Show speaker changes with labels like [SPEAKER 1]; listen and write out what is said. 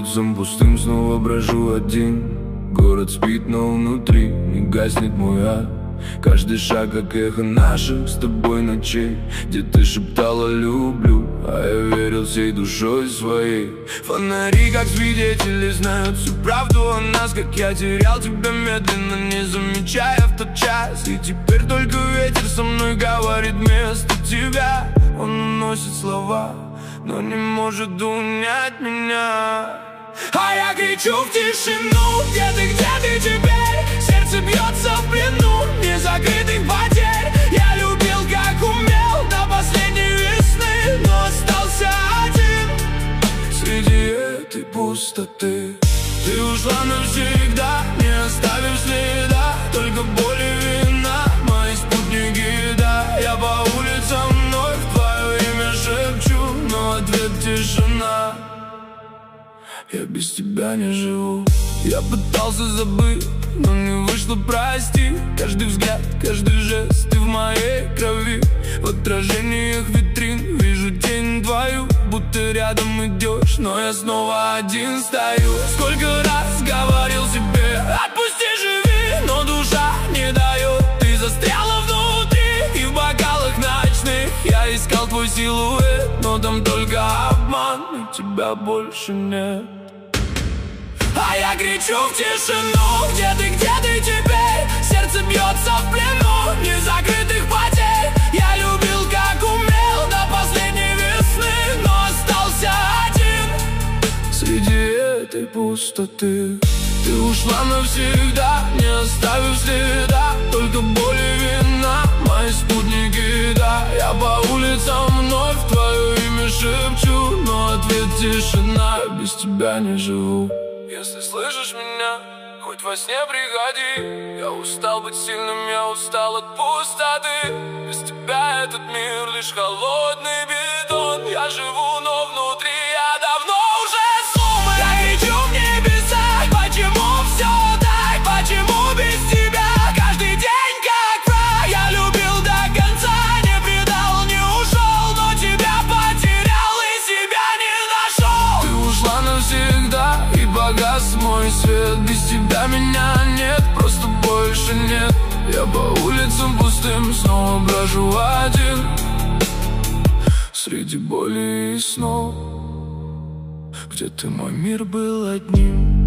[SPEAKER 1] улицам пустым снова брожу один. Город спит, но внутри не гаснет мой ад. Каждый шаг как эхо наших с тобой ночей, где ты шептала люблю, а я верил всей душой своей. Фонари как свидетели знают всю правду о нас, как я терял тебя медленно, не замечая в тот час. И теперь только ветер со мной говорит вместо тебя. Он уносит слова, но не может унять меня. А я кричу в тишину: где ты теперь? Сердце бьется в плену незакрытых потерь. Я любил как умел до последней весны, но остался один среди этой пустоты. Ты ушла навсегда, не оставив следа, только боль и вина, мои спутники, да. Я по улицам вновь твое имя шепчу, но ответ тишина. Я без тебя не живу. Я пытался забыть, но не вышло, прости. Каждый взгляд, каждый жест, ты в моей крови. В отражениях витрин вижу тень твою, будто рядом идешь, но я снова один стою. Сколько раз говорил себе: отпусти, живи, но душа не дает. Ты застряла внутри, и в бокалах ночных я искал твой силуэт, но там только обман, и тебя больше нет. А я кричу в тишину: где ты теперь? Сердце бьется в плену незакрытых потерь. Я любил как умел до последней весны, но остался один среди этой пустоты. Ты ушла навсегда, не оставив следа, только боль и вина, мои спутники, да. Я по улицам вновь твое имя шепчу, но ответ тишина. Я без тебя не живу. Если слышишь меня, хоть во сне приходи. Я устал быть сильным, я устал от пустоты. Без тебя этот мир лишь холодный бетон. Я живу, но внутри я давно уже с ума. Я кричу в небеса: почему все так? Почему без тебя каждый день как враг? Я любил до конца, не предал, не ушел, но тебя потерял и себя не нашел. Ты ушла навсегда, погас мой свет. Без тебя меня нет, просто больше нет. Я по улицам пустым снова брожу один среди боли и снов, где ты, мой мир, был одним.